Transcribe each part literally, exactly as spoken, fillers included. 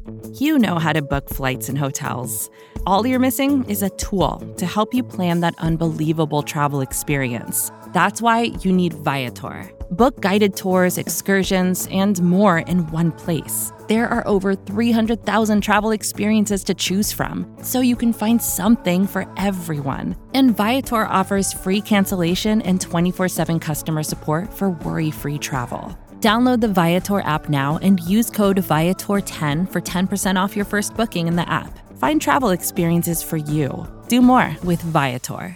You know how to book flights and hotels. All you're missing is a tool to help you plan that unbelievable travel experience. That's why you need Viator. Book guided tours, excursions, and more in one place. There are over three hundred thousand travel experiences to choose from, so you can find something for everyone. And Viator offers free cancellation and twenty-four seven customer support for worry-free travel. Download the Viator app now and use code Viator ten for ten percent off your first booking in the app. Find travel experiences for you. Do more with Viator.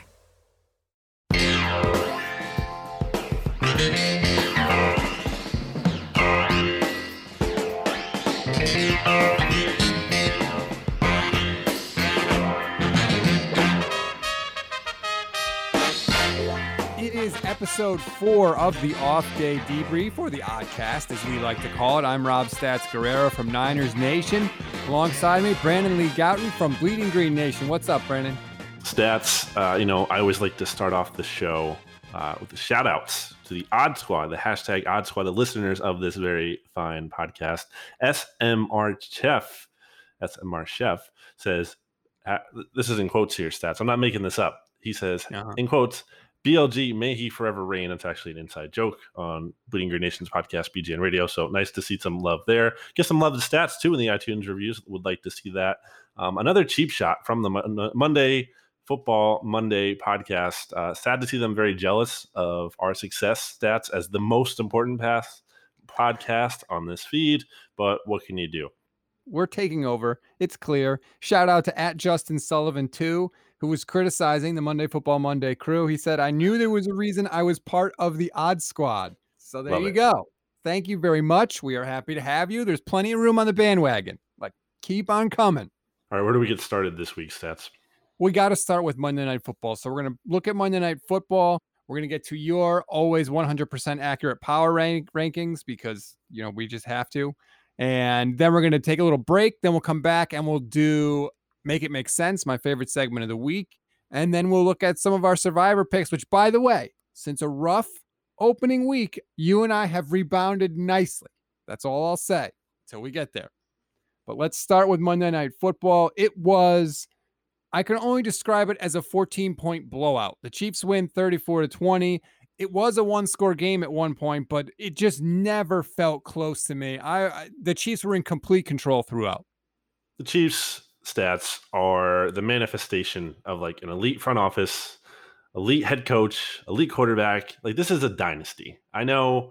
Episode four of the Off Day Debrief, or the Oddcast, as we like to call it. I'm Rob Stats Guerrero from Niners Nation. Alongside me, Brandon Lee Gouton from Bleeding Green Nation. What's up, Brandon? Stats, uh, you know, I always like to start off the show uh, with the shout outs to the Odd Squad, the hashtag Odd Squad, the listeners of this very fine podcast. S M R Chef, S M R Chef says, uh, this is in quotes here, Stats. I'm not making this up. He says, uh-huh. in quotes, B L G, may he forever reign. It's actually an inside joke on Bleeding Green Nation's podcast, B G N Radio. So nice to see some love there. Get some love to Stats, too, in the iTunes reviews. Would like to see that. Um, another cheap shot from the Mo- Monday Football Monday podcast. Uh, sad to see them very jealous of our success, Stats, as the most important pass podcast on this feed. But what can you do? We're taking over. It's clear. Shout out to at Justin Sullivan, too, who was criticizing the Monday Football Monday crew. He said, I knew there was a reason I was part of the Odd Squad. So there Love you it. go. Thank you very much. We are happy to have you. There's plenty of room on the bandwagon. Like, keep on coming. All right, where do we get started this week, Stats? We got to start with Monday Night Football. So we're going to look at Monday Night Football. We're going to get to your always one hundred percent accurate power rank rankings because, you know, we just have to. And then we're going to take a little break. Then we'll come back and we'll do Make It Make Sense, my favorite segment of the week. And then we'll look at some of our Survivor picks, which, by the way, since a rough opening week, you and I have rebounded nicely. That's all I'll say until we get there. But let's start with Monday Night Football. It was, I can only describe it as a fourteen-point blowout. The Chiefs win thirty-four to twenty. It was a one-score game at one point, but it just never felt close to me. I, I the Chiefs were in complete control throughout. The Chiefs Stats are the manifestation of like an elite front office, elite head coach, elite quarterback. Like, this is a dynasty. I know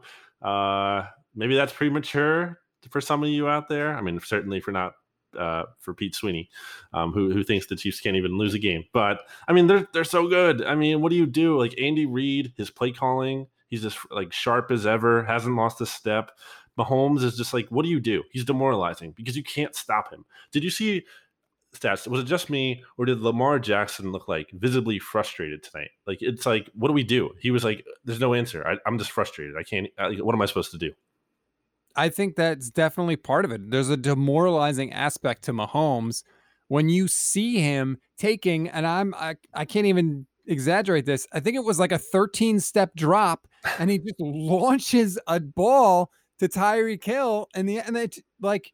uh, maybe that's premature for some of you out there. I mean, certainly for not uh, for Pete Sweeney, um, who who thinks the Chiefs can't even lose a game. But I mean, they're they're so good. I mean, what do you do? Like Andy Reid, his play calling, he's just like sharp as ever. Hasn't lost a step. Mahomes is just like, what do you do? He's demoralizing because you can't stop him. Did you see Stats? Was it just me, or did Lamar Jackson look like visibly frustrated tonight? Like, it's like, what do we do? He was like, there's no answer. I, I'm just frustrated. I can't. I, what am I supposed to do? I think that's definitely part of it. There's a demoralizing aspect to Mahomes when you see him taking, and I'm I, I can't even exaggerate this. I think it was like a thirteen step drop, and he just launches a ball to Tyreek Hill, and the and it like.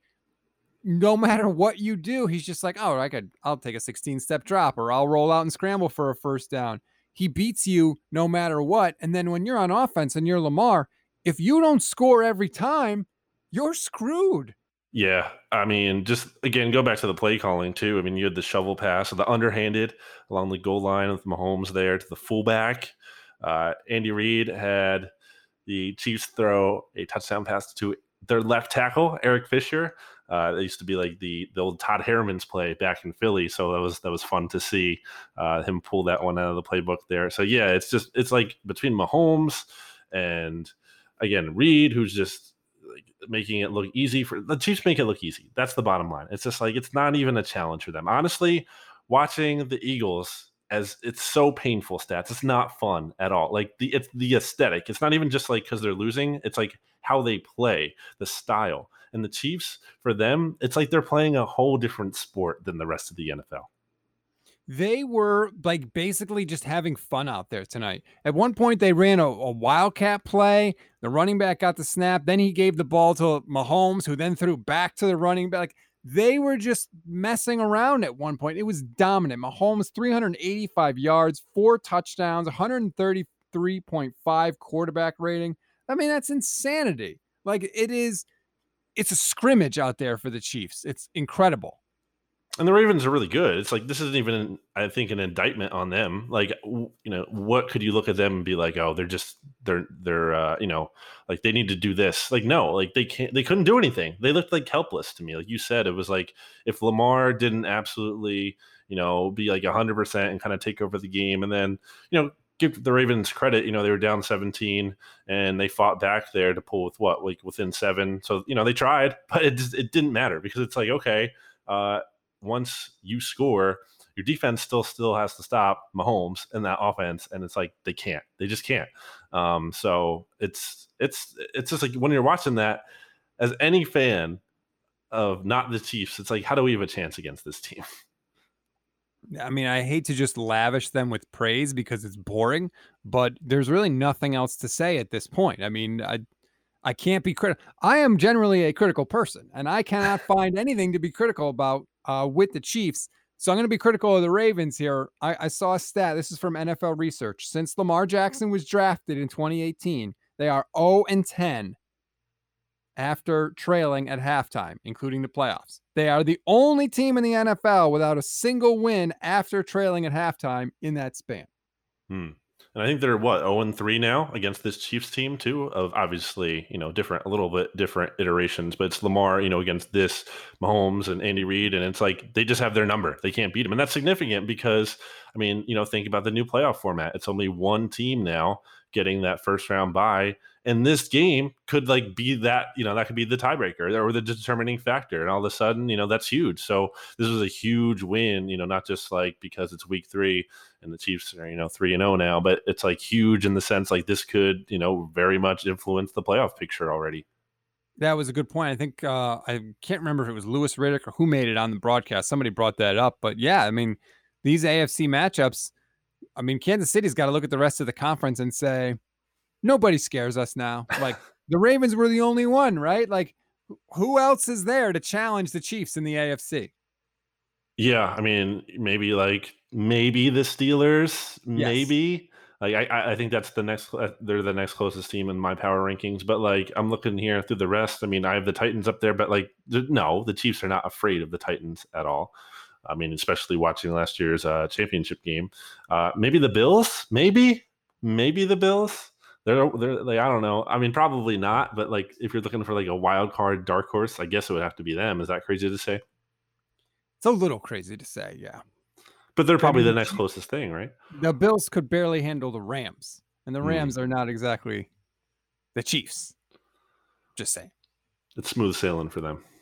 No matter what you do, he's just like, oh, I could, I'll take a sixteen step drop, or I'll roll out and scramble for a first down. He beats you no matter what. And then when you're on offense and you're Lamar, if you don't score every time, you're screwed. Yeah. I mean, just again, go back to the play calling too. I mean, you had the shovel pass or the underhanded along the goal line with Mahomes there to the fullback. Uh, Andy Reid had the Chiefs throw a touchdown pass to their left tackle, Eric Fisher. Uh, it used to be like the, the old Todd Herman's play back in Philly. So that was, that was fun to see uh, him pull that one out of the playbook there. So yeah, it's just, it's like between Mahomes and again, Reid, who's just like making it look easy for the Chiefs, make it look easy. That's the bottom line. It's just like, it's not even a challenge for them. Honestly, watching the Eagles, as it's so painful, Stats, it's not fun at all. Like the, it's the aesthetic. It's not even just like, cause they're losing. It's like how they play, the style. And the Chiefs, for them, it's like they're playing a whole different sport than the rest of the N F L. They were like basically just having fun out there tonight. At one point, they ran a, a wildcat play. The running back got the snap. Then he gave the ball to Mahomes, who then threw back to the running back. Like, they were just messing around at one point. It was dominant. Mahomes, three hundred eighty-five yards, four touchdowns, one thirty-three point five quarterback rating. I mean, that's insanity. Like, it is, it's a scrimmage out there for the Chiefs. It's incredible. And the Ravens are really good. It's like, this isn't even, I think, an indictment on them. Like, you know, what could you look at them and be like, oh, they're just, they're, they're, uh, you know, like they need to do this. Like, no, like they can't, they couldn't do anything. They looked like helpless to me. Like you said, it was like, if Lamar didn't absolutely, you know, be like a hundred percent and kind of take over the game, and then, you know, give the Ravens credit, you know, they were down seventeen and they fought back there to pull with what, like within seven. So, you know, they tried, but it just, it didn't matter because it's like, okay, uh, once you score, your defense still still has to stop Mahomes and that offense, and it's like they can't, they just can't. Um, so it's it's it's just like when you're watching that, as any fan of not the Chiefs, it's like, how do we have a chance against this team? I mean, I hate to just lavish them with praise because it's boring, but there's really nothing else to say at this point. I mean, I I can't be critical. I am generally a critical person, and I cannot find anything to be critical about uh, with the Chiefs. So I'm going to be critical of the Ravens here. I, I saw a stat. This is from N F L Research. Since Lamar Jackson was drafted in twenty eighteen, they are oh and ten after trailing at halftime, including the playoffs. They are the only team in the N F L without a single win after trailing at halftime in that span. Hmm. And I think they're what, oh and three now against this Chiefs team too, of obviously, you know, different, a little bit different iterations, but it's Lamar, you know, against this Mahomes and Andy Reid. And it's like, they just have their number. They can't beat them. And that's significant because, I mean, you know, think about the new playoff format. It's only one team now getting that first round bye. And this game could like be that, you know, that could be the tiebreaker or the determining factor. And all of a sudden, you know, that's huge. So this was a huge win, you know, not just like because it's week three and the Chiefs are, you know, three and oh now, but it's like huge in the sense like this could, you know, very much influence the playoff picture already. That was a good point. I think uh, I can't remember if it was Lewis Riddick or who made it on the broadcast. Somebody brought that up. But yeah, I mean, these A F C matchups, I mean, Kansas City's got to look at the rest of the conference and say, nobody scares us now. Like the Ravens were the only one, right? Like who else is there to challenge the Chiefs in the A F C? Yeah, I mean, maybe like maybe the Steelers, Yes. maybe. Like I, I think that's the next. They're the next closest team in my power rankings. But like I'm looking here through the rest. I mean, I have the Titans up there, but like no, the Chiefs are not afraid of the Titans at all. I mean, especially watching last year's uh, championship game. Uh, maybe the Bills. Maybe, maybe the Bills. They're, they're like, I don't know. I mean, probably not. But like, if you're looking for like a wild card dark horse, I guess it would have to be them. Is that crazy to say? It's a little crazy to say, yeah. But they're probably I mean, the next closest thing, right? The Bills could barely handle the Rams, and the Rams Mm. are not exactly the Chiefs. Just saying. It's smooth sailing for them.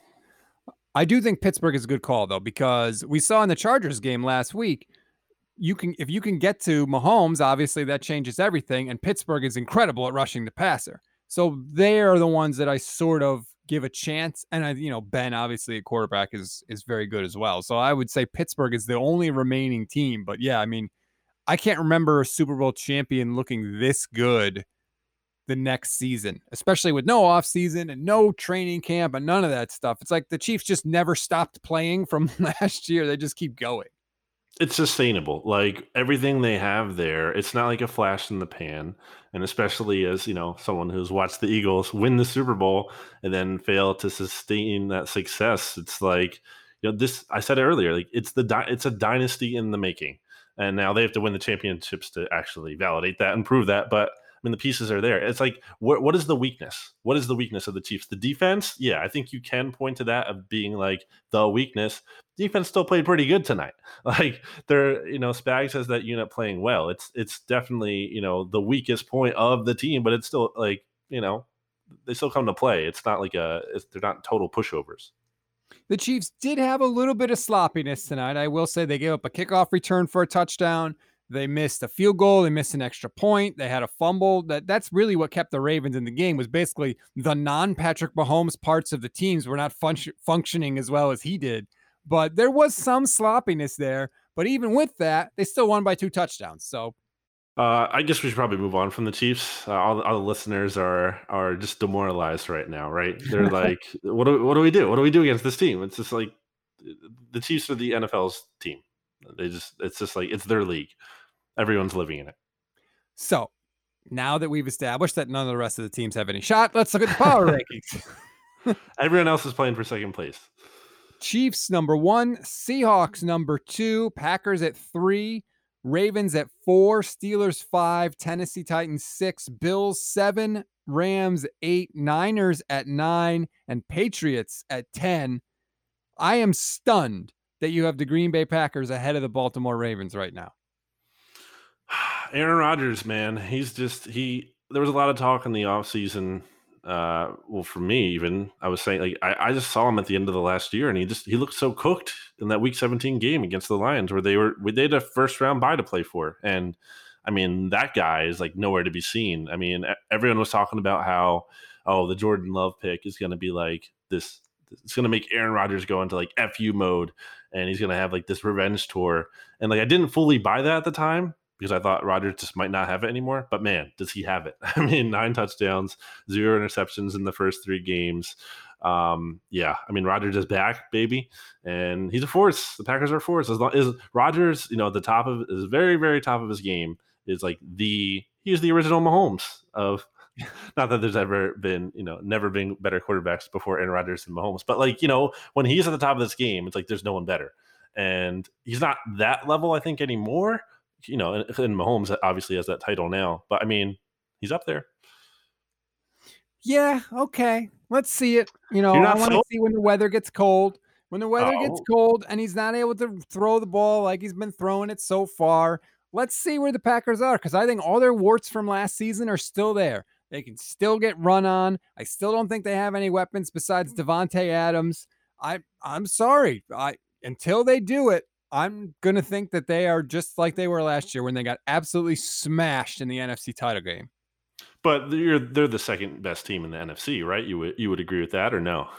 I do think Pittsburgh is a good call, though, because we saw in the Chargers game last week, you can if you can get to Mahomes, obviously that changes everything, and Pittsburgh is incredible at rushing the passer. So they are the ones that I sort of give a chance. And I, you know, Ben, obviously at quarterback is is very good as well. So I would say Pittsburgh is the only remaining team. But yeah, I mean, I can't remember a Super Bowl champion looking this good the next season, especially with no offseason and no training camp and none of that stuff. It's like the Chiefs just never stopped playing from last year. They just keep going. It's sustainable. Like everything they have there, it's not like a flash in the pan. And especially as, you know, someone who's watched the Eagles win the Super Bowl and then fail to sustain that success. It's like, you know, this, I said it earlier, like it's the, di- it's a dynasty in the making. And now they have to win the championships to actually validate that and prove that. But I mean, the pieces are there. It's like, what what is the weakness? What is the weakness of the Chiefs? The defense? Yeah, I think you can point to that of being like the weakness. Defense still played pretty good tonight. Like they're, you know, Spags has that unit playing well. It's it's definitely, you know, the weakest point of the team, but it's still like, you know, they still come to play. It's not like a, it's, they're not total pushovers. The Chiefs did have a little bit of sloppiness tonight. I will say they gave up a kickoff return for a touchdown. They missed a field goal. They missed an extra point. They had a fumble. That that's really what kept the Ravens in the game, was basically the non-Patrick Mahomes parts of the teams were not fun- functioning as well as he did. But there was some sloppiness there. But even with that, they still won by two touchdowns. So Uh, I guess we should probably move on from the Chiefs. Uh, all, all the listeners are are just demoralized right now, right? They're like, "What do what do we do? What do we do against this team?" It's just like the Chiefs are the N F L's team. They just it's just like it's their league. Everyone's living in it. So now that we've established that none of the rest of the teams have any shot, let's look at the power rankings. Everyone else is playing for second place. Chiefs number one, Seahawks number two, Packers at three, Ravens at four, Steelers five, Tennessee Titans six, Bills seven, Rams eight, Niners at nine, and Patriots at ten. I am stunned that you have the Green Bay Packers ahead of the Baltimore Ravens right now. Aaron Rodgers, man, he's just he. There was a lot of talk in the offseason. Uh, well, for me, even I was saying, like, I, I just saw him at the end of the last year, and he just he looked so cooked in that Week seventeen game against the Lions, where they were they had a first round bye to play for, and I mean that guy is like nowhere to be seen. I mean, everyone was talking about how oh the Jordan Love pick is going to be like this. It's going to make Aaron Rodgers go into like F U mode, and he's going to have like this revenge tour, and like I didn't fully buy that at the time, because I thought Rodgers just might not have it anymore. But man, does he have it? I mean, nine touchdowns, zero interceptions in the first three games. Um, yeah, I mean, Rodgers is back, baby, and he's a force. The Packers are a force. As long as Rodgers, you know, at the top of is very, very top of his game, is like the he's the original Mahomes of. Not that there's ever been, you know, never been better quarterbacks before Aaron Rodgers and Mahomes, but like, you know, when he's at the top of this game, it's like there's no one better, and he's not that level, I think, anymore. You know, and, and Mahomes obviously has that title now, but I mean, he's up there. Yeah, okay. Let's see it. You know, I want to see when the weather gets cold. When the weather oh. gets cold and he's not able to throw the ball like he's been throwing it so far, let's see where the Packers are, because I think all their warts from last season are still there. They can still get run on. I still don't think they have any weapons besides Devontae Adams. I, I'm sorry. I until they do it, I'm going to think that they are just like they were last year when they got absolutely smashed in the N F C title game. But they're, they're the second best team in the N F C, right? You would you would agree with that or no?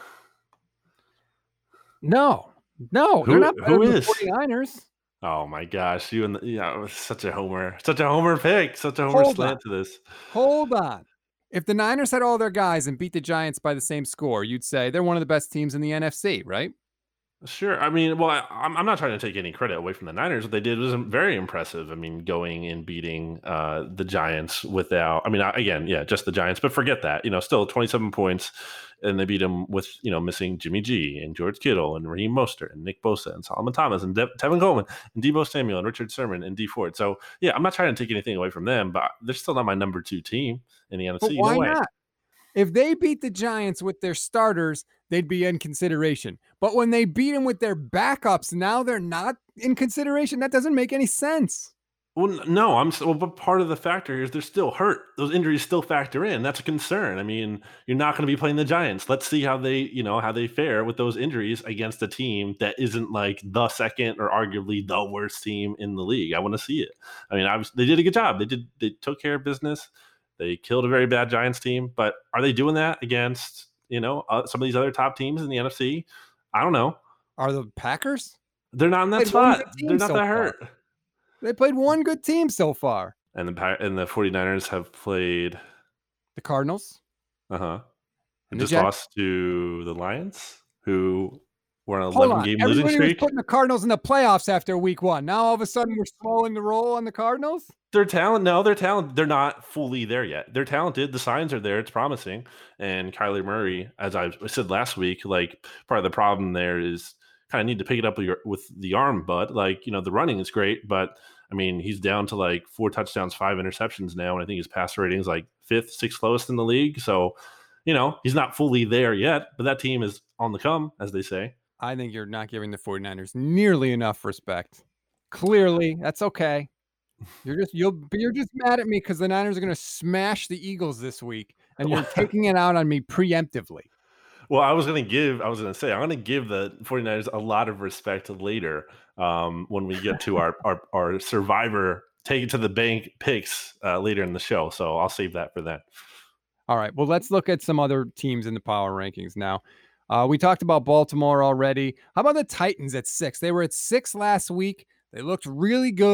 No. No, who, they're not better who than is? the 49ers. Oh, my gosh. You and the, yeah, such a homer. Such a homer pick. Such a homer Hold slant on. to this. Hold on. If the Niners had all their guys and beat the Giants by the same score, you'd say they're one of the best teams in the N F C, right? Sure. I mean, well, I, I'm I'm not trying to take any credit away from the Niners. What they did was very impressive. I mean, going and beating uh, the Giants without, I mean, again, yeah, just the Giants, but forget that. You know, still twenty-seven points, and they beat them with, you know, missing Jimmy G and George Kittle and Raheem Mostert and Nick Bosa and Solomon Thomas and De- Tevin Coleman and Deebo Samuel and Richard Sherman and Dee Ford. So, yeah, I'm not trying to take anything away from them, but they're still not my number two team in the N F C. But why no way. not? If they beat the Giants with their starters, they'd be in consideration. But when they beat them with their backups, now they're not in consideration. That doesn't make any sense. Well, no, I'm well, but part of the factor is they're still hurt. Those injuries still factor in. That's a concern. I mean, you're not going to be playing the Giants. Let's see how they, you know, how they fare with those injuries against a team that isn't like the second or arguably the worst team in the league. I want to see it. I mean, I was, they did a good job. They did. They took care of business. They killed a very bad Giants team, but are they doing that against, you know, uh, some of these other top teams in the N F C? I don't know. Are the Packers? They're not in that spot. They're not so that hurt. Far. They played one good team so far. And the and the 49ers have played the Cardinals. Uh-huh. And the just Jets. lost to the Lions, who were on an Hold eleven on. game Everybody losing streak. was putting the Cardinals in the playoffs after week one. Now all of a sudden we're slowing the roll on the Cardinals. Their talent, no, their talent, they're not fully there yet. They're talented. The signs are there. It's promising. And Kyler Murray, as I said last week, like part of the problem there is kind of need to pick it up with, your, with the arm, but like, you know, the running is great, but I mean, he's down to like four touchdowns, five interceptions now. And I think his passer rating is like fifth, sixth lowest in the league. So, you know, he's not fully there yet, but that team is on the come, as they say. I think you're not giving the 49ers nearly enough respect. Clearly, that's okay. You're just you'll you're just mad at me because the Niners are going to smash the Eagles this week, and you're taking it out on me preemptively. Well, I was going to give, I was going to say, I'm going to give the 49ers a lot of respect later um, when we get to our, our, our survivor take it to the bank picks uh, later in the show. So I'll save that for that. All right. Well, let's look at some other teams in the power rankings now. Uh, we talked about Baltimore already. How about the Titans at six? They were at six last week. They looked really good.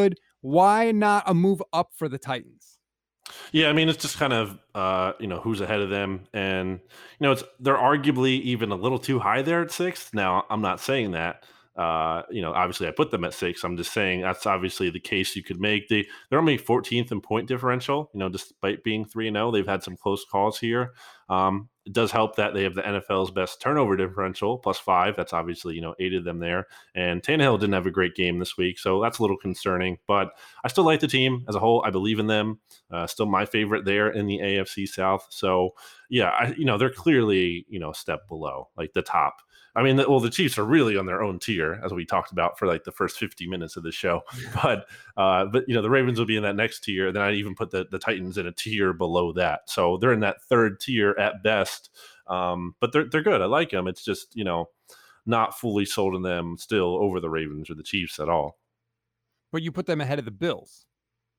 Why not a move up for the Titans? Yeah, I mean, it's just kind of uh, you know, who's ahead of them, and you know, it's they're arguably even a little too high there at sixth. Now, I'm not saying that. Uh, you know, obviously, I put them at six. I'm just saying that's obviously the case you could make. They they're only fourteenth in point differential. You know, despite being three and zero, they've had some close calls here. Um, it does help that they have the N F L's best turnover differential, plus five. That's obviously, you know, aided them there. And Tannehill didn't have a great game this week, so that's a little concerning. But I still like the team as a whole. I believe in them. Uh, still my favorite there in the A F C South. So yeah, I, you know, they're clearly, you know, a step below like the top. I mean, the, well, the Chiefs are really on their own tier, as we talked about for like the first fifty minutes of the show. But, uh, but you know, the Ravens will be in that next tier. Then I even put the, the Titans in a tier below that. So they're in that third tier at best. Um, but they're they're good. I like them. It's just, you know, not fully sold on them still over the Ravens or the Chiefs at all. But you put them ahead of the Bills.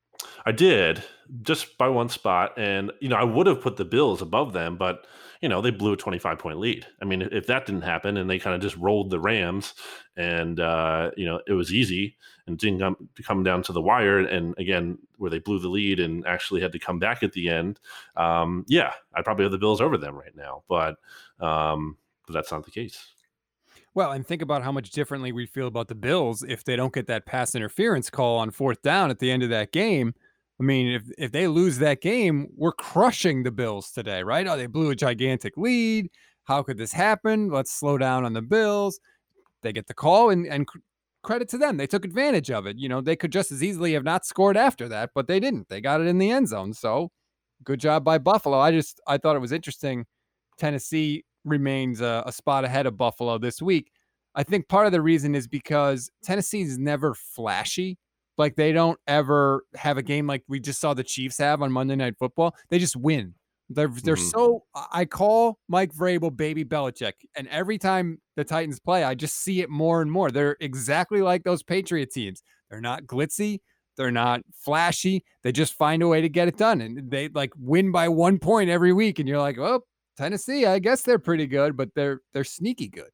I did, just by one spot, and you know I would have put the Bills above them, but you know they blew a twenty-five point lead. I mean, if that didn't happen, and they kind of just rolled the Rams, and uh, you know it was easy and didn't come, come down to the wire, and again where they blew the lead and actually had to come back at the end. Um, yeah, I'd probably have the Bills over them right now, but um, but that's not the case. Well, and think about how much differently we feel about the Bills if they don't get that pass interference call on fourth down at the end of that game. I mean, if if they lose that game, we're crushing the Bills today, right? Oh, they blew a gigantic lead. How could this happen? Let's slow down on the Bills. They get the call, and, and credit to them. They took advantage of it. You know, they could just as easily have not scored after that, but they didn't. They got it in the end zone. So good job by Buffalo. I just, I thought it was interesting. Tennessee remains a, a spot ahead of Buffalo this week. I think part of the reason is because Tennessee is never flashy. Like they don't ever have a game like we just saw the Chiefs have on Monday Night Football. They just win. They're they're mm-hmm. so I call Mike Vrabel baby Belichick, and every time the Titans play, I just see it more and more. They're exactly like those Patriot teams. They're not glitzy. They're not flashy. They just find a way to get it done, and they like win by one point every week. And you're like, oh, Tennessee, I guess they're pretty good, but they're they're sneaky good.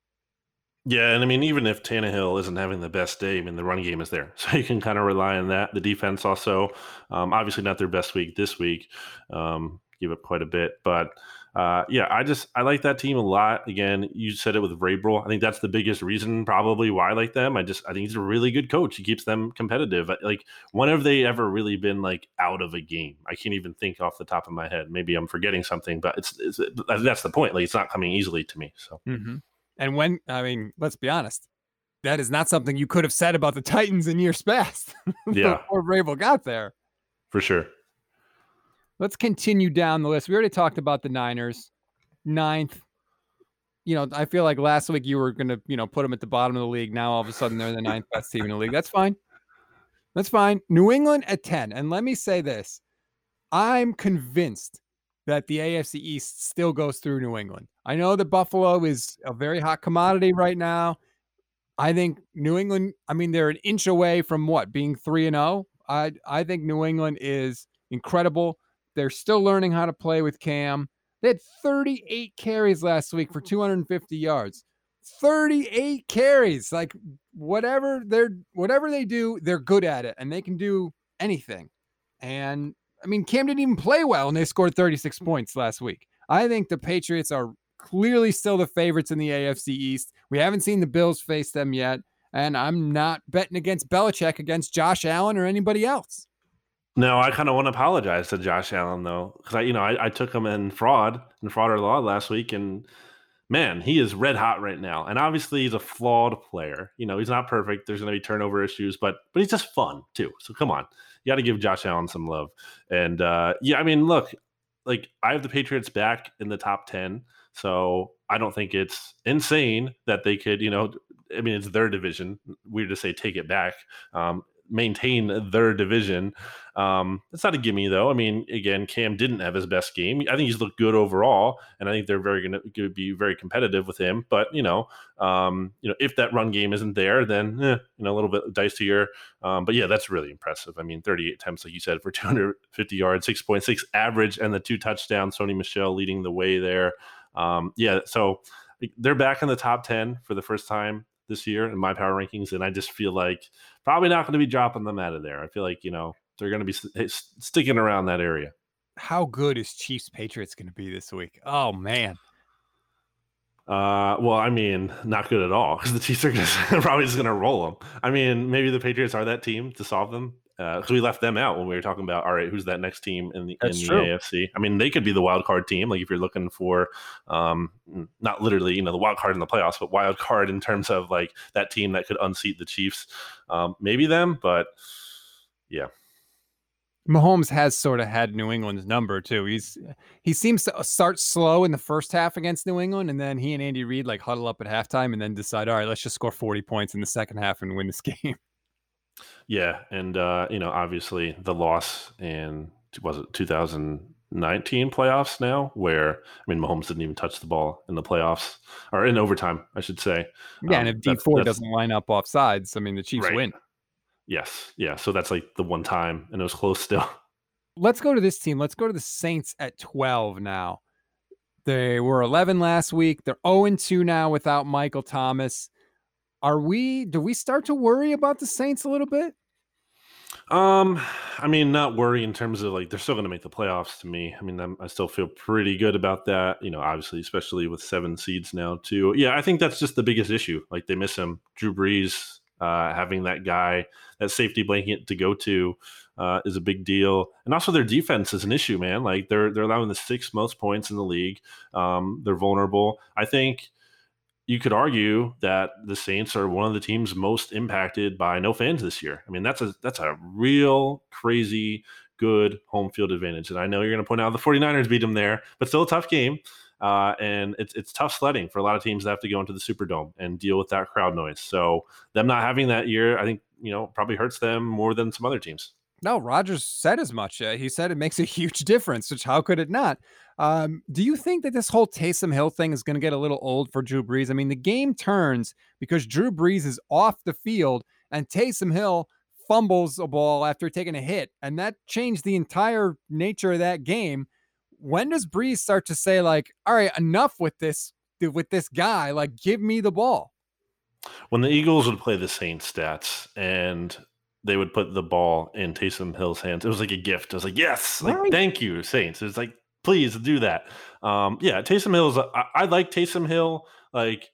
Yeah, and I mean, even if Tannehill isn't having the best day, I mean, the run game is there. So you can kind of rely on that. The defense also, um, obviously not their best week this week, um, gave up quite a bit. But, uh, yeah, I just – I like that team a lot. Again, you said it with Vrabel. I think that's the biggest reason probably why I like them. I just – I think he's a really good coach. He keeps them competitive. Like, when have they ever really been, like, out of a game? I can't even think off the top of my head. Maybe I'm forgetting something, but it's, it's that's the point. Like, it's not coming easily to me, so – mm-hmm. And when, I mean, let's be honest, that is not something you could have said about the Titans in years past. Yeah. Before Vrabel got there. For sure. Let's continue down the list. We already talked about the Niners. Ninth. You know, I feel like last week you were going to, you know, put them at the bottom of the league. Now all of a sudden they're the ninth best team in the league. That's fine. That's fine. New England at ten. And let me say this. I'm convinced that the A F C East still goes through New England. I know that Buffalo is a very hot commodity right now. I think New England, I mean, they're an inch away from what, being three and oh? I I think New England is incredible. They're still learning how to play with Cam. They had thirty-eight carries last week for two hundred fifty yards. thirty-eight carries. Like whatever they're whatever they do, they're good at it, and they can do anything. And I mean, Cam didn't even play well, and they scored thirty-six points last week. I think the Patriots are clearly still the favorites in the A F C East. We haven't seen the Bills face them yet, and I'm not betting against Belichick against Josh Allen or anybody else. No, I kind of want to apologize to Josh Allen, though, because I, you know, I, I took him in fraud and fraud or law last week, and man, he is red hot right now. And obviously, he's a flawed player. You know, he's not perfect. There's going to be turnover issues, but but he's just fun too. So come on. You got to give Josh Allen some love. And uh, yeah, I mean, look, like I have the Patriots back in the top ten. So I don't think it's insane that they could, you know, I mean, it's their division. Weird to say take it back. Um, maintain their division. Um, it's not a gimme, though. I mean, again, Cam didn't have his best game. I think he's looked good overall, and I think they're very going to be very competitive with him. But you know, um, you know, if that run game isn't there, then eh, you know, a little bit dicier. Um, but yeah, that's really impressive. I mean, thirty-eight attempts, like you said, for two hundred fifty yards, six point six average, and the two touchdowns. Sony Michel leading the way there. Um, yeah, so they're back in the top ten for the first time this year in my power rankings, and I just feel like probably not going to be dropping them out of there. I feel like, you know, they're going to be st- sticking around that area. How good is Chiefs Patriots going to be this week? Oh, man. Uh, well, I mean, not good at all because the Chiefs are gonna, probably just going to roll them. I mean, maybe the Patriots are that team to solve them. Because uh, we left them out when we were talking about, all right, who's that next team in the, That's in the true. A F C? I mean, they could be the wild card team. Like if you're looking for, um, not literally, you know, the wild card in the playoffs, but wild card in terms of like that team that could unseat the Chiefs. Um, maybe them, but yeah. Mahomes has sort of had New England's number too. He's he seems to start slow in the first half against New England, and then he and Andy Reid like huddle up at halftime and then decide, all right, let's just score forty points in the second half and win this game. Yeah, and uh, you know, obviously the loss in was it two thousand nineteen playoffs now, where I mean Mahomes didn't even touch the ball in the playoffs or in overtime, I should say. Yeah, um, and if D four doesn't line up off sides, I mean the Chiefs right. win. Yes, yeah. So that's like the one time, and it was close still. Let's go to this team. Let's go to the Saints at twelve now. They were eleven last week. They're oh and two now without Michael Thomas. Are we, do we start to worry about the Saints a little bit? Um, I mean, not worry in terms of like they're still going to make the playoffs to me. I mean, I'm, I still feel pretty good about that. You know, obviously, especially with seven seeds now too. Yeah, I think that's just the biggest issue. Like they miss him. Drew Brees, uh, having that guy, that safety blanket to go to, uh, is a big deal. And also their defense is an issue, man. Like they're they're allowing the sixth most points in the league. Um, they're vulnerable. I think you could argue that the Saints are one of the teams most impacted by no fans this year. I mean, that's a that's a real crazy good home field advantage. And I know you're going to point out the 49ers beat them there, but still a tough game. Uh, and it's it's tough sledding for a lot of teams that have to go into the Superdome and deal with that crowd noise. So them not having that year, I think, you know, probably hurts them more than some other teams. No, Rodgers said as much. Uh, he said it makes a huge difference, which how could it not? Um, do you think that this whole Taysom Hill thing is going to get a little old for Drew Brees? I mean, the game turns because Drew Brees is off the field and Taysom Hill fumbles a ball after taking a hit, and that changed the entire nature of that game. When does Brees start to say, like, all right, enough with this, with this guy, like, give me the ball? When the Eagles would play the Saints stats and they would put the ball in Taysom Hill's hands, it was like a gift. I was like, yes, like, Right. thank you, Saints. It's like, please do that. Um, yeah, Taysom Hill's, I, I like Taysom Hill, like,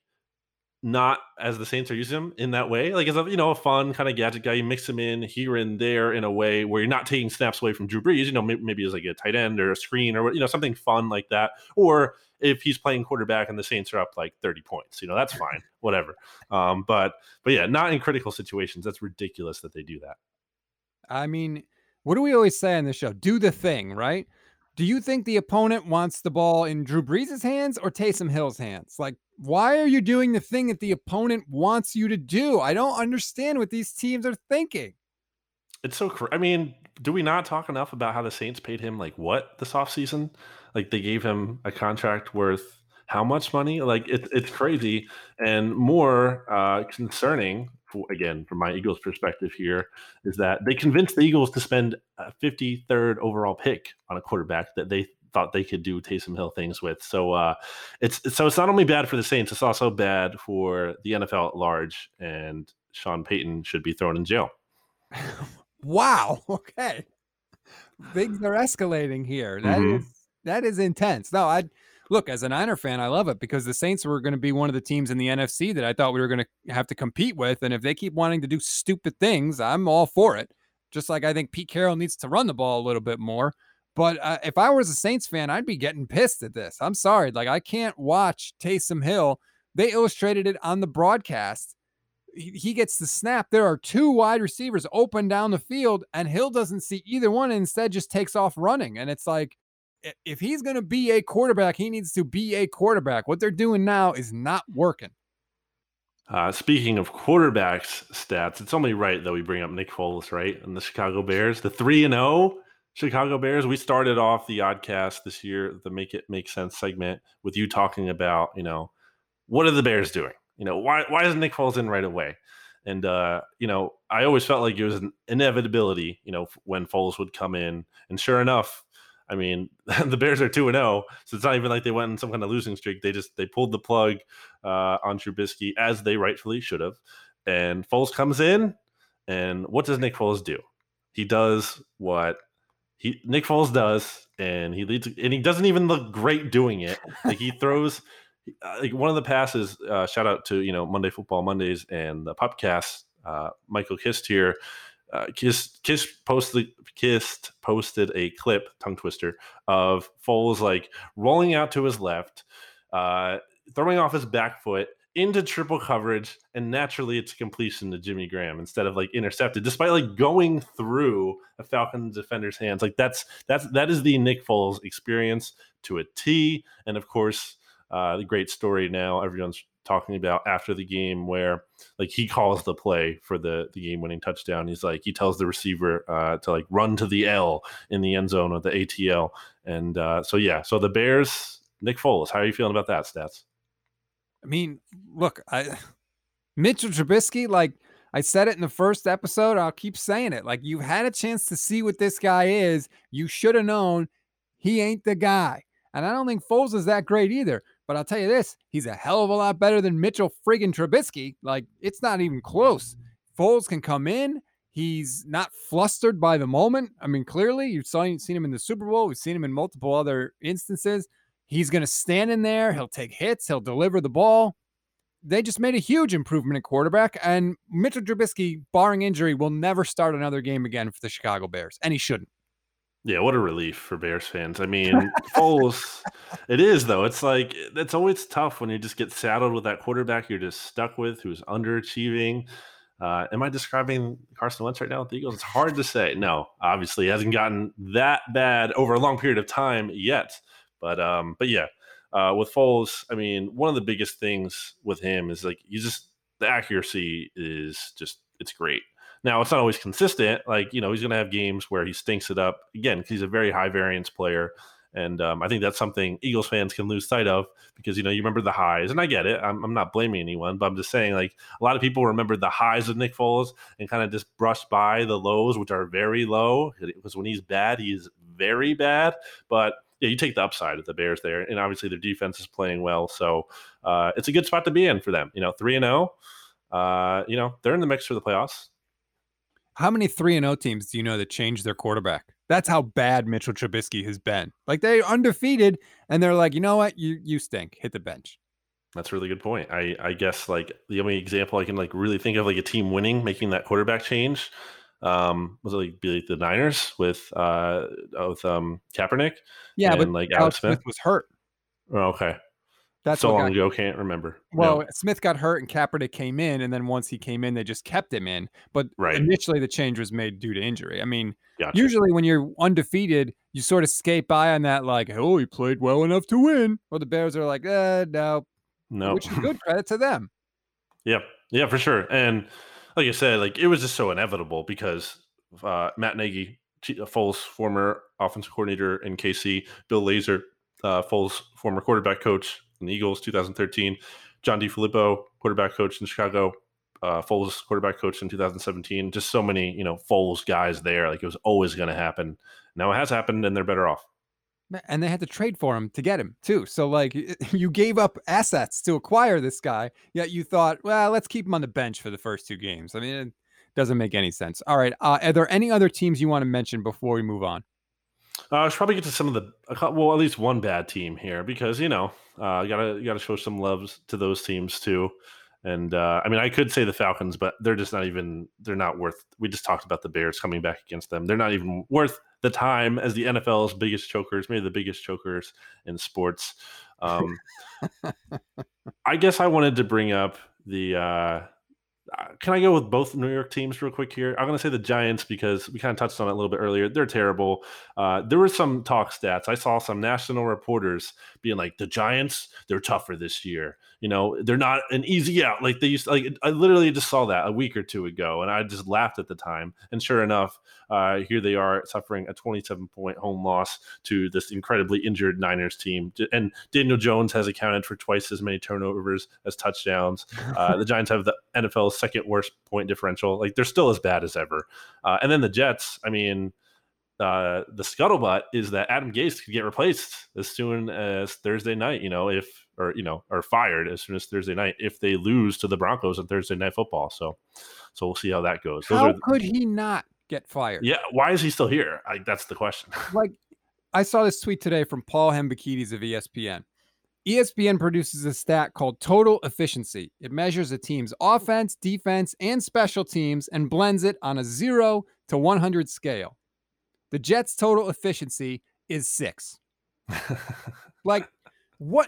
not as the Saints are using him in that way. Like, as a, you know, a fun kind of gadget guy, you mix him in here and there in a way where you're not taking snaps away from Drew Brees, you know, maybe, maybe as like a tight end or a screen or, you know, something fun like that. Or if he's playing quarterback and the Saints are up like thirty points, you know, that's fine, whatever. Um, but, but yeah, not in critical situations. That's ridiculous that they do that. I mean, what do we always say on this show? Do the thing, right? Do you think the opponent wants the ball in Drew Brees' hands or Taysom Hill's hands? Like, why are you doing the thing that the opponent wants you to do? I don't understand what these teams are thinking. It's so cr- I mean, do we not talk enough about how the Saints paid him like what this offseason? Like they gave him a contract worth how much money? Like it, it's crazy. And more uh, concerning, for, again, from my Eagles perspective here, is that they convinced the Eagles to spend a fifty-third overall pick on a quarterback that they thought they could do Taysom Hill things with. So uh, it's so it's not only bad for the Saints, it's also bad for the N F L at large. And Sean Payton should be thrown in jail. Wow. Okay. Things are escalating here. That Mhm. is that is intense. No, I look, as a Niner fan, I love it because the Saints were going to be one of the teams in the N F C that I thought we were going to have to compete with. And if they keep wanting to do stupid things, I'm all for it. Just like I think Pete Carroll needs to run the ball a little bit more. But uh, if I was a Saints fan, I'd be getting pissed at this. I'm sorry. Like, I can't watch Taysom Hill. They illustrated it on the broadcast. He, he gets the snap. There are two wide receivers open down the field, and Hill doesn't see either one and instead just takes off running. And it's like, if he's going to be a quarterback, he needs to be a quarterback. What they're doing now is not working. Uh, speaking of quarterbacks stats, it's only right that we bring up Nick Foles, right? And the Chicago Bears, the three and oh Chicago Bears. We started off the Oddcast this year, the Make It Make Sense segment, with you talking about, you know, what are the Bears doing? You know, why why isn't Nick Foles in right away? And, uh, you know, I always felt like it was an inevitability, you know, when Foles would come in. And sure enough, I mean, the Bears are two and oh, so it's not even like they went on some kind of losing streak. They just they pulled the plug uh, on Trubisky, as they rightfully should have. And Foles comes in, and what does Nick Foles do? He does what he Nick Foles does, and he leads, and he doesn't even look great doing it. Like he throws, like one of the passes. Uh, shout out to you know Monday Football Mondays and the Pupcast. Uh, Michael Kist here. Uh, Kist, Kist posted Kist posted a clip, tongue twister, of Foles like rolling out to his left, uh, throwing off his back foot into triple coverage, and naturally it's a completion to Jimmy Graham instead of like intercepted, despite like going through a Falcons defender's hands. Like that's that's that is the Nick Foles experience to a T. And of course, uh, the great story now everyone's talking about after the game where like he calls the play for the the game-winning touchdown. He's like he tells the receiver uh, to like run to the L in the end zone of the A T L. And uh, so yeah, so the Bears, Nick Foles, how are you feeling about that, Stats? I mean, look, I Mitchell Trubisky, like I said it in the first episode, I'll keep saying it. Like you've had a chance to see what this guy is. You should have known he ain't the guy. And I don't think Foles is that great either. But I'll tell you this, he's a hell of a lot better than Mitchell friggin' Trubisky. Like, it's not even close. Foles can come in. He's not flustered by the moment. I mean, clearly, you've seen him in the Super Bowl. We've seen him in multiple other instances. He's going to stand in there. He'll take hits. He'll deliver the ball. They just made a huge improvement at quarterback. And Mitchell Trubisky, barring injury, will never start another game again for the Chicago Bears. And he shouldn't. Yeah, what a relief for Bears fans. I mean, Foles, it is, though. It's like, it's always tough when you just get saddled with that quarterback you're just stuck with who's underachieving. Uh, am I describing Carson Wentz right now with the Eagles? It's hard to say. No, obviously, it hasn't gotten that bad over a long period of time yet. But, um, but yeah, uh, with Foles, I mean, one of the biggest things with him is like, you just, the accuracy is just, it's great. Now, it's not always consistent. Like, you know, he's going to have games where he stinks it up, again, because he's a very high variance player. And um, I think that's something Eagles fans can lose sight of because, you know, you remember the highs. And I get it. I'm, I'm not blaming anyone, but I'm just saying, like, a lot of people remember the highs of Nick Foles and kind of just brush by the lows, which are very low. Because when he's bad, he's very bad. But, yeah, you take the upside of the Bears there. And obviously their defense is playing well. So uh, it's a good spot to be in for them. You know, three and oh, uh, you know, they're in the mix for the playoffs. How many three and oh teams do you know that changed their quarterback? That's how bad Mitchell Trubisky has been. Like they're undefeated and they're like, you know what? You you stink. Hit the bench. That's a really good point. I, I guess like the only example I can like really think of like a team winning, making that quarterback change um, was it like, be like the Niners with uh with um Kaepernick. Yeah, and but like Alex Alex Smith. Smith was hurt. Oh, okay. That's so long got, ago, can't remember. Well, no. Smith got hurt and Kaepernick came in, and then once he came in, they just kept him in. But right. initially, the change was made due to injury. I mean, gotcha. Usually when you're undefeated, you sort of skate by on that, like, oh, he played well enough to win. Well, the Bears are like, eh, no, no, which is good credit to them. Yeah, yeah, for sure. And like I said, like it was just so inevitable because uh, Matt Nagy, Foles' former offensive coordinator in K C, Bill Lazor, uh, Foles' former quarterback coach in the Eagles, two thousand thirteen, John DeFilippo, quarterback coach in Chicago, uh, Foles, quarterback coach in two thousand seventeen. Just so many, you know, Foles guys there. Like it was always going to happen. Now it has happened, and they're better off. And they had to trade for him to get him too. So like you gave up assets to acquire this guy, yet you thought, well, let's keep him on the bench for the first two games. I mean, it doesn't make any sense. All right. Uh, are there any other teams you want to mention before we move on? Uh, I should probably get to some of the, well, at least one bad team here because, you know, uh, you gotta, you gotta show some loves to those teams too. And uh, I mean, I could say the Falcons, but they're just not even, they're not worth, we just talked about the Bears coming back against them. They're not even worth the time as the N F L's biggest chokers, maybe the biggest chokers in sports. Um, I guess I wanted to bring up the, uh, can I go with both New York teams real quick here? I'm going to say the Giants because we kind of touched on it a little bit earlier. They're terrible. Uh, there were some talk stats. I saw some national reporters being like, the Giants, they're tougher this year. You know, they're not an easy out. Like they used to, like, I literally just saw that a week or two ago and I just laughed at the time. And sure enough, uh, here they are suffering a twenty-seven point home loss to this incredibly injured Niners team. And Daniel Jones has accounted for twice as many turnovers as touchdowns. Uh, the Giants have the N F L's second worst point differential. Like they're still as bad as ever. Uh, and then the Jets, I mean, uh, the scuttlebutt is that Adam Gase could get replaced as soon as Thursday night, you know, if, or, you know, or fired as soon as Thursday night if they lose to the Broncos on Thursday Night Football. So, so we'll see how that goes. Those how are, could he not get fired? Yeah. Why is he still here? I, that's the question. Like, I saw this tweet today from Paul Hembekides of E S P N. E S P N produces a stat called total efficiency. It measures a team's offense, defense, and special teams and blends it on a zero to one hundred scale. The Jets' total efficiency is six. Like, what?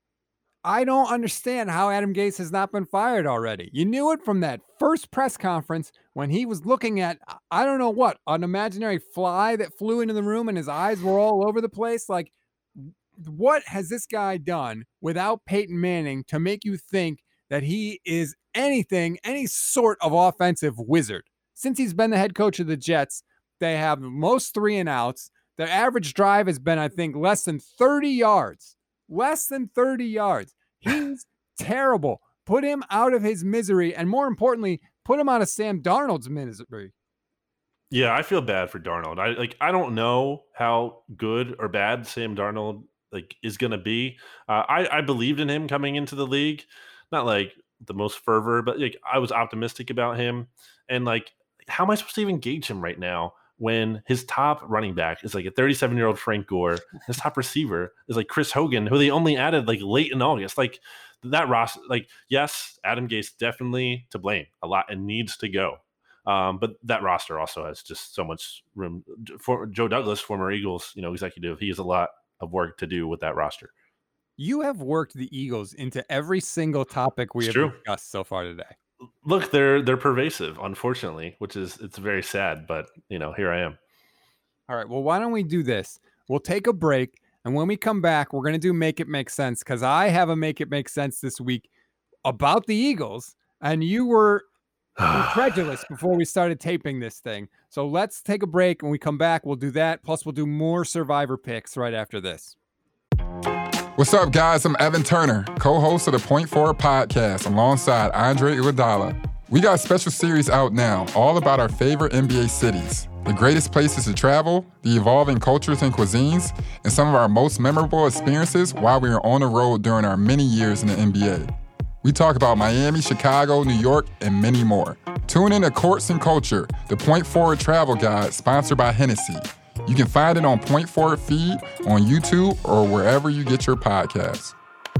I don't understand how Adam Gase has not been fired already. You knew it from that first press conference when he was looking at, I don't know what, an imaginary fly that flew into the room and his eyes were all over the place. Like, what has this guy done without Peyton Manning to make you think that he is anything, any sort of offensive wizard? Since he's been the head coach of the Jets, they have most three and outs. Their average drive has been, I think, less than thirty yards. Less than thirty yards. He's terrible. Put him out of his misery, and more importantly, put him out of Sam Darnold's misery. Yeah, I feel bad for Darnold. I like. I don't know how good or bad Sam Darnold like is going to be. Uh, I I believed in him coming into the league, not like the most fervor, but like I was optimistic about him. And like, how am I supposed to even gauge him right now when his top running back is like a thirty-seven-year-old Frank Gore, his top receiver is like Chris Hogan, who they only added like late in August. Like that roster, like, yes, Adam Gase definitely to blame a lot and needs to go. Um, but that roster also has just so much room. For Joe Douglas, former Eagles, you know, executive, he has a lot of work to do with that roster. You have worked the Eagles into every single topic we it's have true. discussed so far today. Look, they're they're pervasive, unfortunately, which is it's very sad, but you know, here I am. All right. Well, why don't we do this? We'll take a break, and when we come back, we're going to do Make It Make Sense, because I have a Make It Make Sense this week about the Eagles, and you were incredulous before we started taping this thing. So let's take a break. When we come back, we'll do that. Plus, we'll do more Survivor picks right after this. What's up, guys? I'm Evan Turner, co-host of the Point Forward podcast alongside Andre Iguodala. We got a special series out now, all about our favorite N B A cities, the greatest places to travel, the evolving cultures and cuisines, and some of our most memorable experiences while we were on the road during our many years in the N B A. We talk about Miami, Chicago, New York, and many more. Tune in to Courts and Culture, the Point Forward travel guide sponsored by Hennessy. You can find it on Point Forward feed, on YouTube, or wherever you get your podcasts.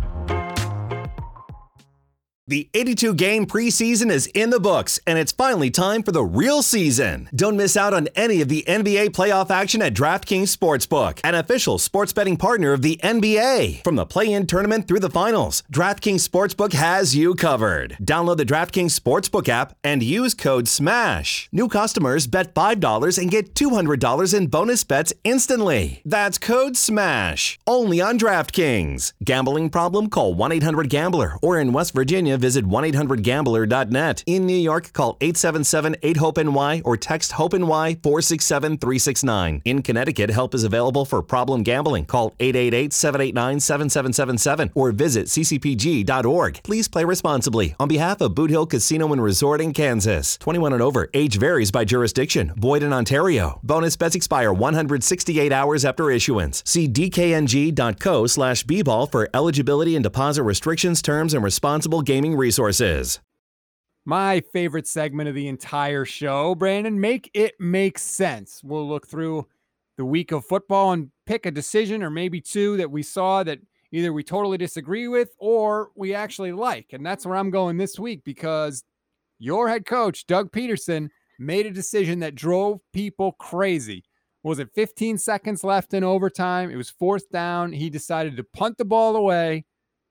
The eighty-two game preseason is in the books, and it's finally time for the real season. Don't miss out on any of the N B A playoff action at DraftKings Sportsbook, an official sports betting partner of the N B A. From the play-in tournament through the finals, DraftKings Sportsbook has you covered. Download the DraftKings Sportsbook app and use code SMASH. New customers bet five dollars and get two hundred dollars in bonus bets instantly. That's code SMASH. Only on DraftKings. Gambling problem? Call one eight hundred gambler, or in West Virginia, visit one eight hundred gambler dot net. In New York, call eight seven seven eight hope N Y or text HOPE-NY four six seven three six nine. In Connecticut, help is available for problem gambling. Call eight eight eight seven eight nine seven seven seven seven or visit c c p g dot org. Please play responsibly. On behalf of Boot Hill Casino and Resort in Kansas. twenty-one and over. Age varies by jurisdiction. Void in Ontario. Bonus bets expire one hundred sixty-eight hours after issuance. See d k n g dot co slash b ball for eligibility and deposit restrictions, terms, and responsible gaming resources. My favorite segment of the entire show, Brandon, Make It Make Sense. We'll look through the week of football and pick a decision or maybe two that we saw that either we totally disagree with or we actually like. And that's where I'm going this week, because your head coach, Doug Peterson, made a decision that drove people crazy. Was it fifteen seconds left in overtime? It was fourth down. He decided to punt the ball away,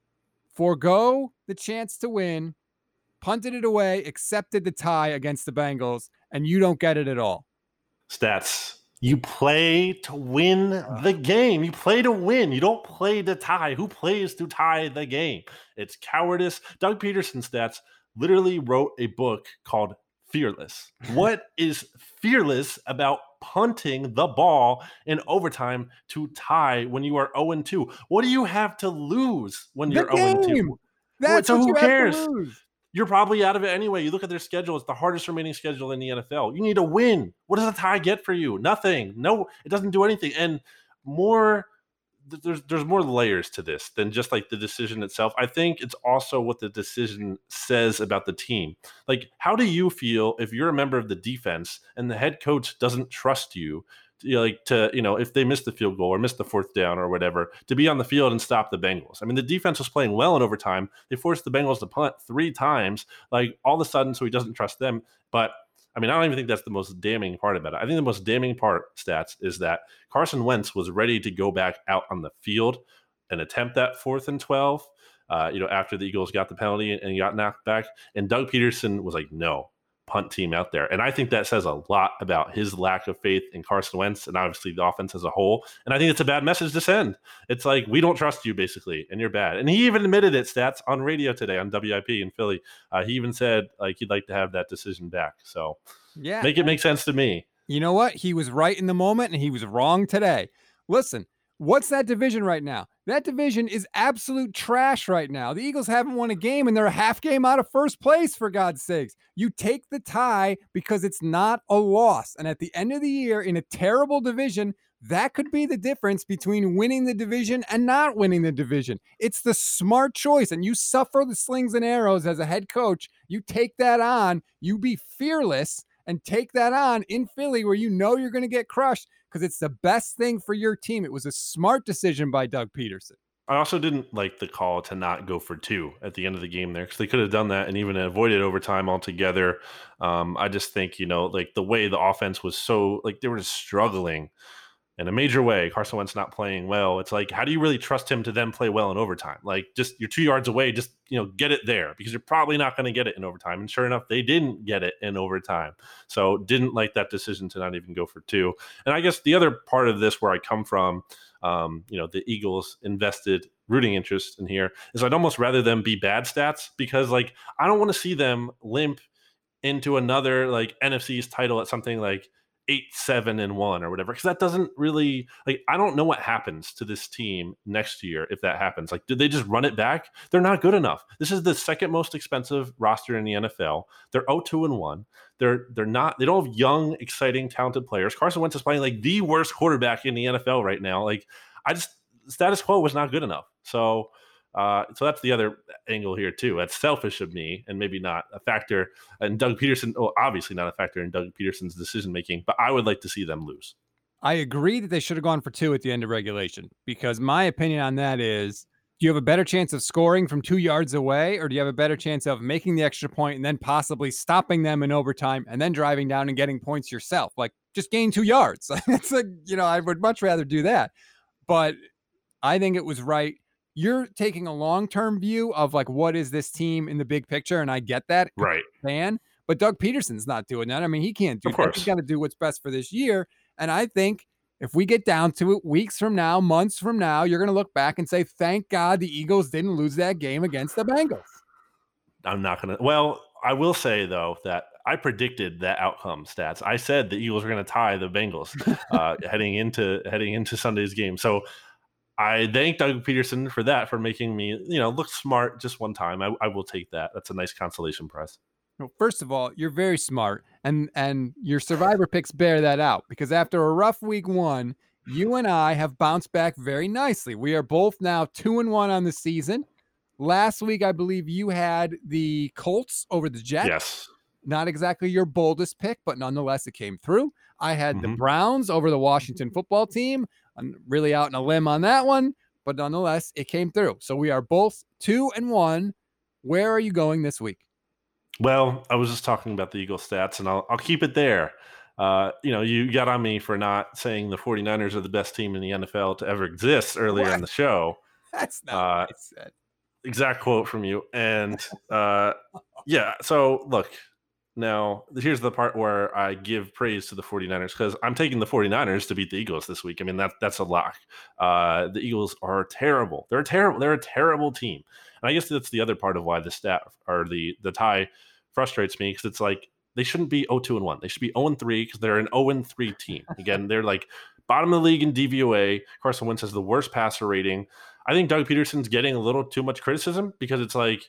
forego the chance to win, punted it away, accepted the tie against the Bengals, and you don't get it at all. Stats. You play to win the game. You play to win. You don't play to tie. Who plays to tie the game? It's cowardice. Doug Peterson stats literally wrote a book called Fearless. What is fearless about punting the ball in overtime to tie when you are oh and two? What do you have to lose when The you're oh and two? game. That's so what who you cares? have to lose. you're probably out of it anyway. You look at their schedule, it's the hardest remaining schedule in the N F L. You need a win. What does a tie get for you? Nothing. No, it doesn't do anything. And more, there's there's more layers to this than just like the decision itself. I think it's also what the decision says about the team. Like, how do you feel if you're a member of the defense and the head coach doesn't trust you? You know, like to, you know, if they miss the field goal or miss the fourth down or whatever, to be on the field and stop the Bengals. I mean, the defense was playing well in overtime. They forced the Bengals to punt three times, like all of a sudden, so he doesn't trust them. But I mean, I don't even think that's the most damning part about it. I think the most damning part, Stats, is that Carson Wentz was ready to go back out on the field and attempt that fourth and twelve, uh, you know, after the Eagles got the penalty and got knocked back. And Doug Peterson was like, no. Punt team out there. And I think that says a lot about his lack of faith in Carson Wentz and obviously the offense as a whole. And I think it's a bad message to send. It's like, we don't trust you basically, and you're bad. And he even admitted it, Stats, on radio today on W I P in Philly. Uh, he even said like he'd like to have that decision back. So yeah, make it make sense to me. You know what? He was right in the moment and he was wrong today. Listen, what's that division right now? That division is absolute trash right now. The Eagles haven't won a game and they're a half game out of first place, for God's sakes. You take the tie because it's not a loss. And at the end of the year, in a terrible division, that could be the difference between winning the division and not winning the division. It's the smart choice. And you suffer the slings and arrows as a head coach. You take that on. You be fearless and take that on in Philly where you know you're going to get crushed because it's the best thing for your team. It was a smart decision by Doug Peterson. I also didn't like the call to not go for two at the end of the game there because they could have done that and even avoided overtime altogether. Um, I just think, you know, like the way the offense was so, like they were just struggling in a major way. Carson Wentz not playing well. It's like, how do you really trust him to then play well in overtime? Like, just you're two yards away, just, you know, get it there because you're probably not going to get it in overtime. And sure enough, they didn't get it in overtime. So didn't like that decision to not even go for two. And I guess the other part of this where I come from, um, you know, the Eagles invested rooting interest in here is I'd almost rather them be bad Stats because like, I don't want to see them limp into another like N F C's title at something like eight, seven, and one or whatever. Cause that doesn't really like, I don't know what happens to this team next year. If that happens, like, did they just run it back? They're not good enough. This is the second most expensive roster in the N F L. They're oh two and one. They're, they're not, they don't have young, exciting, talented players. Carson Wentz is playing like the worst quarterback in the N F L right now. Like I just, status quo was not good enough. So, Uh, so that's the other angle here too. That's selfish of me and maybe not a factor. And Doug Peterson, well, obviously not a factor in Doug Peterson's decision making, but I would like to see them lose. I agree that they should have gone for two at the end of regulation because my opinion on that is, do you have a better chance of scoring from two yards away, or do you have a better chance of making the extra point and then possibly stopping them in overtime and then driving down and getting points yourself? Like just gain two yards. It's like, you know, I would much rather do that, but I think it was right. You're taking a long-term view of like, what is this team in the big picture? And I get that. Right. Man, but Doug Peterson's not doing that. I mean, he can't do of that. Course. He's got to do what's best for this year. And I think if we get down to it weeks from now, months from now, you're going to look back and say, thank God the Eagles didn't lose that game against the Bengals. I'm not going to, well, I will say though, that I predicted that outcome Stats. I said the Eagles were going to tie the Bengals uh, heading into, heading into Sunday's game. So I thank Doug Peterson for that, for making me, you know, look smart just one time. I, I will take that. That's a nice consolation prize. Well, first of all, you're very smart, and and your survivor picks bear that out because after a rough week one, you and I have bounced back very nicely. We are both now two and one on the season. Last week, I believe you had the Colts over the Jets. Yes. Not exactly your boldest pick, but nonetheless, it came through. I had Mm-hmm. the Browns over the Washington football team. I'm really out on a limb on that one, but nonetheless, it came through. So we are both two and one. Where are you going this week? Well, I was just talking about the Eagles Stats, and I'll, I'll keep it there. Uh, you know, you got on me for not saying the 49ers are the best team in the N F L to ever exist earlier What? in the show. That's not Uh, what I said. Exact quote from you. And uh, yeah, so look, now here's the part where I give praise to the 49ers because I'm taking the 49ers to beat the Eagles this week. I mean, that that's a lock. Uh, the Eagles are terrible. They're terrible. They're a terrible team. And I guess that's the other part of why the stat or the, the tie frustrates me because it's like they shouldn't be oh two and one. They should be oh and three because they're an oh and three team. Again, they're like bottom of the league in D V O A. Carson Wentz has the worst passer rating. I think Doug Peterson's getting a little too much criticism because it's like,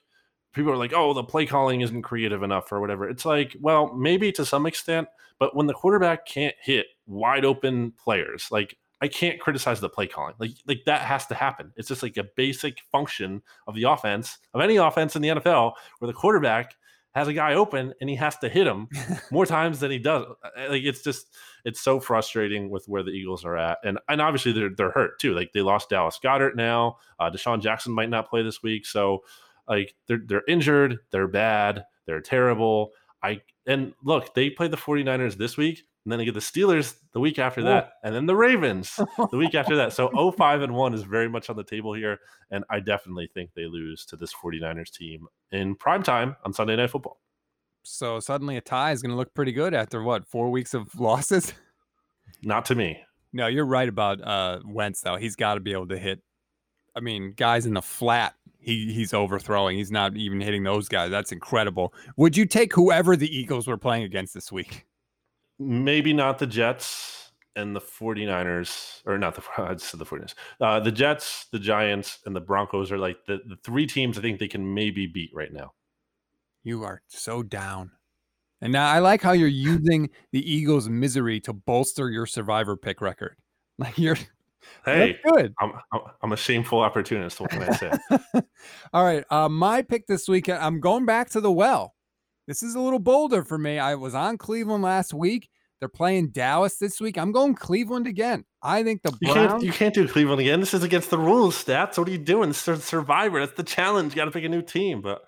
people are like, oh, the play calling isn't creative enough or whatever. It's like, well, maybe to some extent, but when the quarterback can't hit wide open players, like I can't criticize the play calling. Like, like that has to happen. It's just like a basic function of the offense, of any offense in the N F L, where the quarterback has a guy open and he has to hit him more times than he does. Like, it's just, it's so frustrating with where the Eagles are at. And and obviously they're they're hurt too. Like they lost Dallas Goedert now. Uh, Deshaun Jackson might not play this week. So like they're they're injured, they're bad, they're terrible. I and look, they play the 49ers this week, and then they get the Steelers the week after that, Whoa. and then the Ravens the week after that. So oh five and one is very much on the table here, and I definitely think they lose to this 49ers team in prime time on Sunday Night Football. So suddenly a tie is going to look pretty good after what, four weeks of losses? Not to me. No, you're right about uh, Wentz, though. He's got to be able to hit. I mean, guys in the flat, he he's overthrowing. He's not even hitting those guys. That's incredible. Would you take whoever the Eagles were playing against this week? Maybe not the Jets and the 49ers, or not the, I just said the 49ers. Uh, the Jets, the Giants, and the Broncos are like the, the three teams I think they can maybe beat right now. You are so down. And now I like how you're using the Eagles' misery to bolster your survivor pick record. Like you're Hey, good. I'm, I'm I'm a shameful opportunist. What can I say? All right. Uh, my pick this week, I'm going back to the well. This is a little bolder for me. I was on Cleveland last week. They're playing Dallas this week. I'm going Cleveland again. I think the you Browns. Can't, you can't do Cleveland again. This is against the rules, Stats. What are you doing? This is Survivor. That's the challenge. You got to pick a new team. But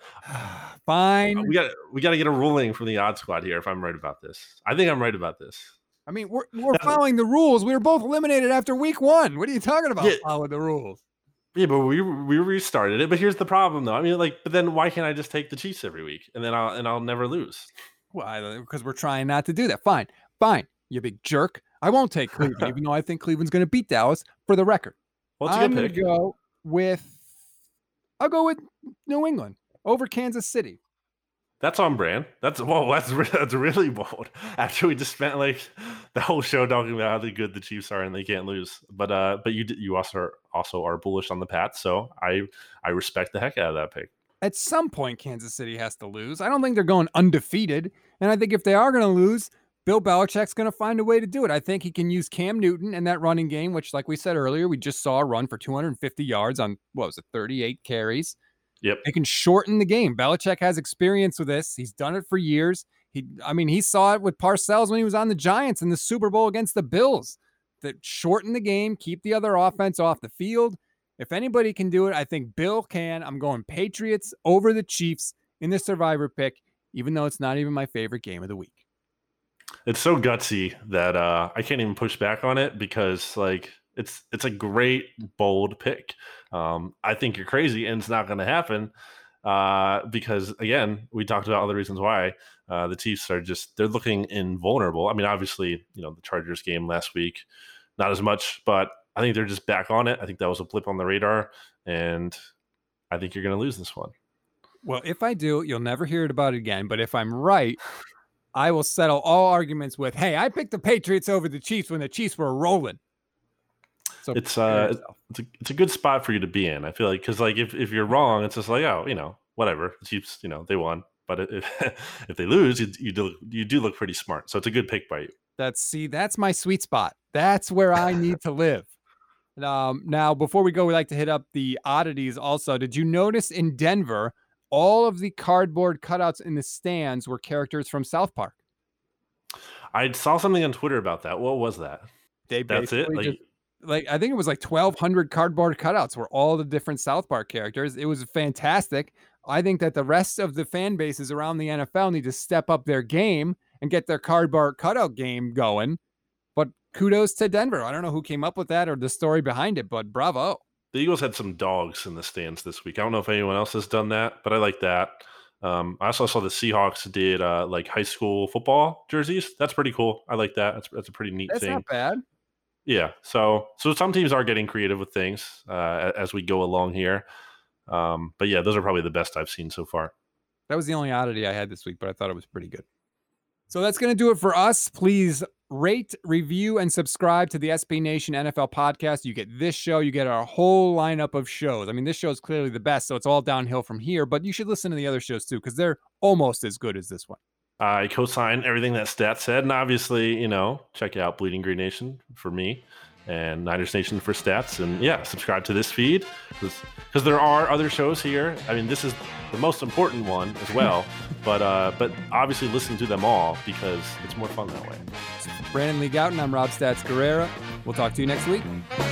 fine. We got we got to get a ruling from the Odd Squad here if I'm right about this. I think I'm right about this. I mean, we're we're following the rules. We were both eliminated after week one. What are you talking about? Yeah. Following the rules. Yeah, but we we restarted it. But here's the problem, though. I mean, like, but then why can't I just take the Chiefs every week and then I'll and I'll never lose? Well, because we're trying not to do that. Fine, fine. You big jerk. I won't take Cleveland, even though I think Cleveland's going to beat Dallas. For the record, well, I'm going to go with. I'll go with New England over Kansas City. That's on brand. That's whoa. That's that's really bold. After we just spent like the whole show talking about how good the Chiefs are and they can't lose, but uh, but you you also are, also are bullish on the Pats, so I I respect the heck out of that pick. At some point, Kansas City has to lose. I don't think they're going undefeated, and I think if they are going to lose, Bill Belichick's going to find a way to do it. I think he can use Cam Newton and that running game, which, like we said earlier, we just saw a run for two hundred fifty yards on what was it, thirty-eight carries. Yep. They can shorten the game. Belichick has experience with this. He's done it for years. He, I mean, he saw it with Parcells when he was on the Giants in the Super Bowl against the Bills. That shorten the game, keep the other offense off the field. If anybody can do it, I think Bill can. I'm going Patriots over the Chiefs in the survivor pick, even though it's not even my favorite game of the week. It's so gutsy that uh, I can't even push back on it because, like, it's it's a great, bold pick. Um, I think you're crazy, and it's not going to happen uh, because, again, we talked about all the reasons why uh, the Chiefs are just they're looking invulnerable. I mean, obviously, you know, the Chargers game last week, not as much, but I think they're just back on it. I think that was a blip on the radar, and I think you're going to lose this one. Well, if I do, you'll never hear about it again. But if I'm right, I will settle all arguments with, hey, I picked the Patriots over the Chiefs when the Chiefs were rolling. So it's uh, it's a, it's a good spot for you to be in. I feel like because like if, if you're wrong, it's just like oh you know whatever the Chiefs you know they won, but if if they lose, you you do you do look pretty smart. So it's a good pick by you. That's see that's my sweet spot. That's where I need to live. Um, now before we go, we like to hit up the oddities. Also, did you notice in Denver all of the cardboard cutouts in the stands were characters from South Park? I saw something on Twitter about that. What was that? They that's it. Like. Just, Like I think it was like twelve hundred cardboard cutouts were all the different South Park characters. It was fantastic. I think that the rest of the fan bases around the N F L need to step up their game and get their cardboard cutout game going. But kudos to Denver. I don't know who came up with that or the story behind it, but bravo. The Eagles had some dogs in the stands this week. I don't know if anyone else has done that, but I like that. Um, I also saw the Seahawks did uh, like high school football jerseys. That's pretty cool. I like that. That's, that's a pretty neat That's thing. That's not bad. Yeah, so so some teams are getting creative with things uh, as we go along here, um, but yeah, those are probably the best I've seen so far. That was the only oddity I had this week, but I thought it was pretty good. So that's going to do it for us. Please rate, review, and subscribe to the S B Nation N F L podcast. You get this show. You get our whole lineup of shows. I mean, this show is clearly the best, so it's all downhill from here. But you should listen to the other shows too, because they're almost as good as this one. I co-sign everything that Stat said, and obviously, you know, check out Bleeding Green Nation for me and Niners Nation for Stats, and yeah, subscribe to this feed because there are other shows here. I mean, this is the most important one as well, but uh, but obviously listen to them all because it's more fun that way. Brandon Lee Gouton, I'm Rob Stats Guerrera. We'll talk to you next week.